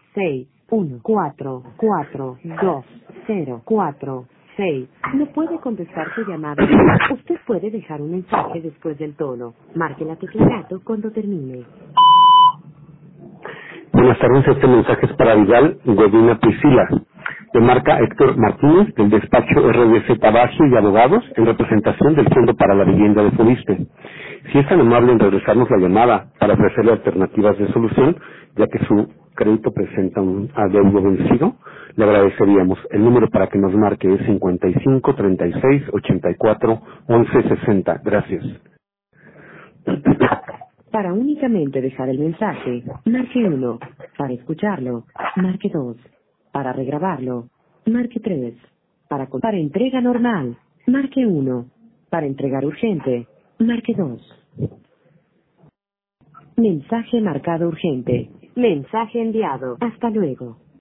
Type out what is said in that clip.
614420406. No puede contestar su llamada. Usted puede dejar un mensaje después del tono. Marque la tecla gato cuando termine. Buenas tardes, este mensaje es para Vidal Godina Priscila, de marca Héctor Martínez, del despacho RDC Tabasio y Abogados, en representación del Fondo para la Vivienda de Fobiste. Si es tan amable en regresarnos la llamada para ofrecerle alternativas de solución, ya que su crédito presenta un adeudo vencido, le agradeceríamos. El número para que nos marque es 55 36 84 11 60. Gracias. Para únicamente dejar el mensaje, marque 1. Para escucharlo, marque 2. Para regrabarlo, marque 3. Para entrega normal, marque 1. Para entregar urgente, marque 2. Mensaje marcado urgente. Mensaje enviado. Hasta luego.